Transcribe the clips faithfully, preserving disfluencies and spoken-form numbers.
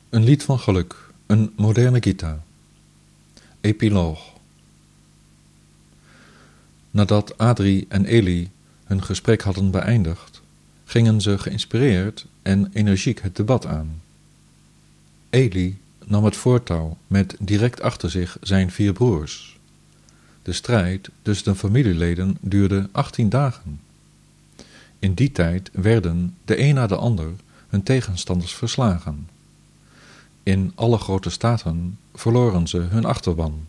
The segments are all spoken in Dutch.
Een lied van geluk, een moderne Gita. Epiloog. Nadat Adri en Eli hun gesprek hadden beëindigd, gingen ze geïnspireerd en energiek het debat aan. Eli nam het voortouw met direct achter zich zijn vier broers. De strijd tussen de familieleden duurde achttien dagen. In die tijd werden, de een na de ander, hun tegenstanders verslagen. In alle grote staten verloren ze hun achterban.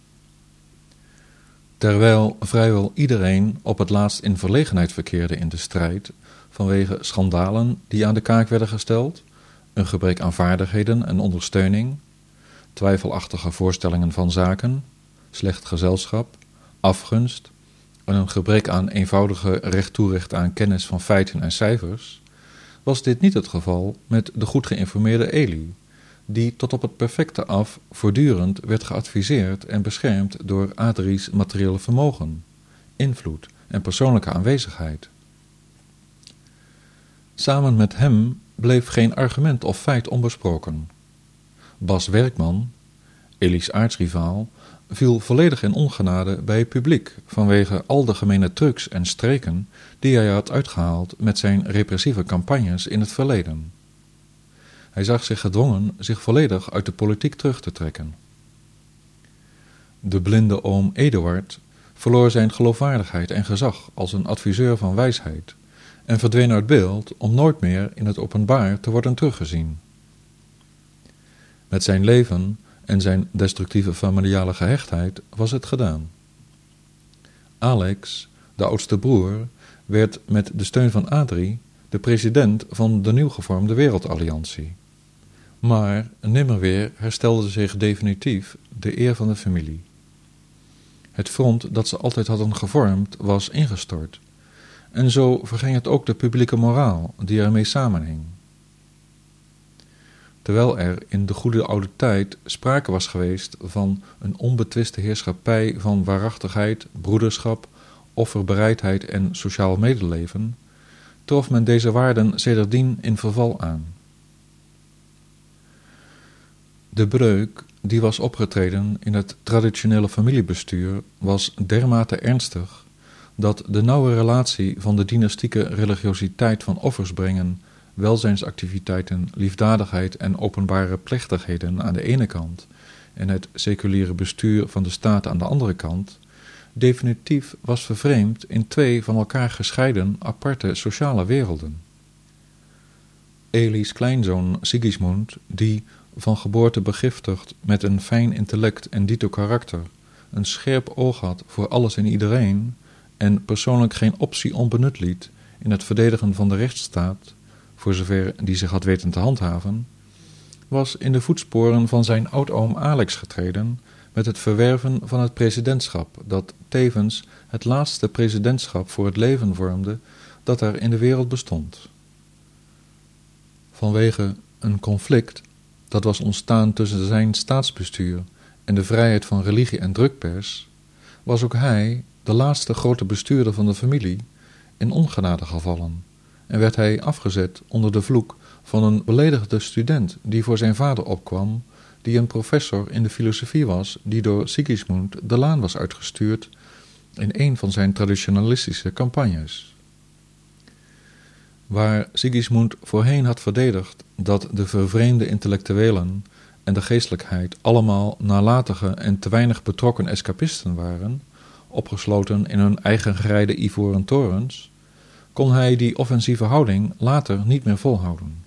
Terwijl vrijwel iedereen op het laatst in verlegenheid verkeerde in de strijd, vanwege schandalen die aan de kaak werden gesteld, een gebrek aan vaardigheden en ondersteuning, twijfelachtige voorstellingen van zaken, slecht gezelschap, afgunst en een gebrek aan eenvoudige recht-toe-recht aan kennis van feiten en cijfers, was dit niet het geval met de goed geïnformeerde Eli, die tot op het perfecte af voortdurend werd geadviseerd en beschermd door Adri's materiële vermogen, invloed en persoonlijke aanwezigheid. Samen met hem bleef geen argument of feit onbesproken. Bas Werkman, Eli's aartsrivaal, viel volledig in ongenade bij het publiek vanwege al de gemene trucs en streken die hij had uitgehaald met zijn repressieve campagnes in het verleden. Hij zag zich gedwongen zich volledig uit de politiek terug te trekken. De blinde oom Eduard verloor zijn geloofwaardigheid en gezag als een adviseur van wijsheid en verdween uit beeld om nooit meer in het openbaar te worden teruggezien. Met zijn leven en zijn destructieve familiale gehechtheid was het gedaan. Alex, de oudste broer, werd met de steun van Adri de president van de nieuw gevormde Wereldalliantie. Maar nimmer weer herstelde zich definitief de eer van de familie. Het front dat ze altijd hadden gevormd was ingestort, en zo verging het ook de publieke moraal die ermee samenhing. Terwijl er in de goede oude tijd sprake was geweest van een onbetwiste heerschappij van waarachtigheid, broederschap, offerbereidheid en sociaal medeleven, trof men deze waarden sedertdien in verval aan. De breuk die was opgetreden in het traditionele familiebestuur was dermate ernstig dat de nauwe relatie van de dynastieke religiositeit van offers brengen, welzijnsactiviteiten, liefdadigheid en openbare plechtigheden aan de ene kant en het seculiere bestuur van de staat aan de andere kant, definitief was vervreemd in twee van elkaar gescheiden aparte sociale werelden. Eli's kleinzoon Sigismund, die, van geboorte begiftigd met een fijn intellect en dito karakter, een scherp oog had voor alles en iedereen en persoonlijk geen optie onbenut liet in het verdedigen van de rechtsstaat, voor zover die zich had weten te handhaven, was in de voetsporen van zijn oudoom Alex getreden met het verwerven van het presidentschap, dat tevens het laatste presidentschap voor het leven vormde dat er in de wereld bestond. Vanwege een conflict dat was ontstaan tussen zijn staatsbestuur en de vrijheid van religie en drukpers, was ook hij, de laatste grote bestuurder van de familie, in ongenade gevallen en werd hij afgezet onder de vloek van een beledigde student die voor zijn vader opkwam, die een professor in de filosofie was, die door Sigismund de laan was uitgestuurd in een van zijn traditionalistische campagnes. Waar Sigismund voorheen had verdedigd dat de vervreemde intellectuelen en de geestelijkheid allemaal nalatige en te weinig betrokken escapisten waren, opgesloten in hun eigen gerijde ivoren torens, kon hij die offensieve houding later niet meer volhouden.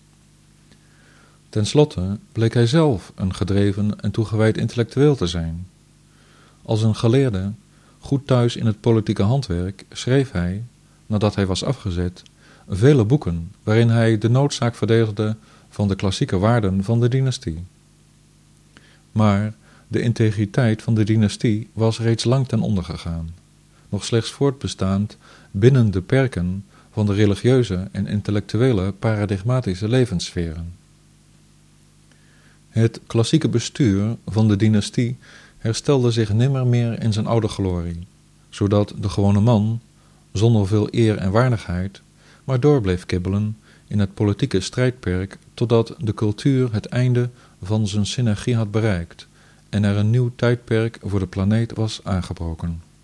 Ten slotte bleek hij zelf een gedreven en toegewijd intellectueel te zijn. Als een geleerde, goed thuis in het politieke handwerk, schreef hij, nadat hij was afgezet, vele boeken waarin hij de noodzaak verdedigde van de klassieke waarden van de dynastie. Maar de integriteit van de dynastie was reeds lang ten onder gegaan, nog slechts voortbestaand binnen de perken van de religieuze en intellectuele paradigmatische levenssferen. Het klassieke bestuur van de dynastie herstelde zich nimmer meer in zijn oude glorie, zodat de gewone man, zonder veel eer en waardigheid, maar door bleef kibbelen in het politieke strijdperk totdat de cultuur het einde van zijn synergie had bereikt en er een nieuw tijdperk voor de planeet was aangebroken.